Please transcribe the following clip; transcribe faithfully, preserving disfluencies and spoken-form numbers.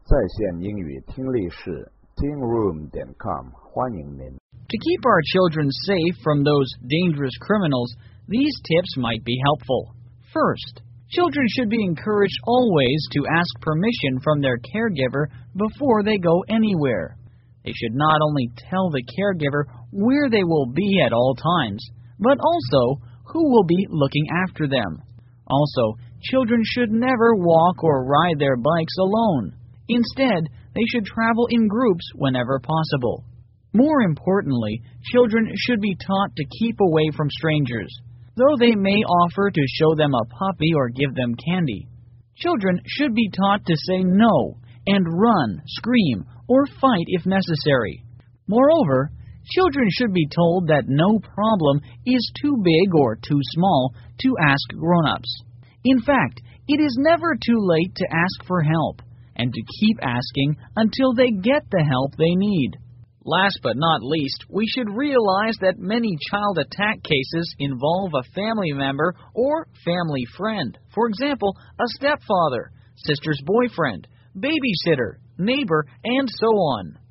在线英语听力室 teen room 点 com 欢迎您。 To keep our children safe from those dangerous criminals, these tips might be helpful. First, children should be encouraged always to ask permission from their caregiver before they go anywhere. They should not only tell the caregiver where they will be at all times, but also who will be looking after them. Also, children should never walk or ride their bikes alone. Instead, they should travel in groups whenever possible. More importantly, children should be taught to keep away from strangers, though they may offer to show them a puppy or give them candy. Children should be taught to say no and run, scream, or fight if necessary. Moreover, children should be told that no problem is too big or too small to ask grown-ups. In fact, it is never too late to ask for help, and to keep asking until they get the help they need. Last but not least, we should realize that many child attack cases involve a family member or family friend. For example, a stepfather, sister's boyfriend, babysitter, neighbor, and so on.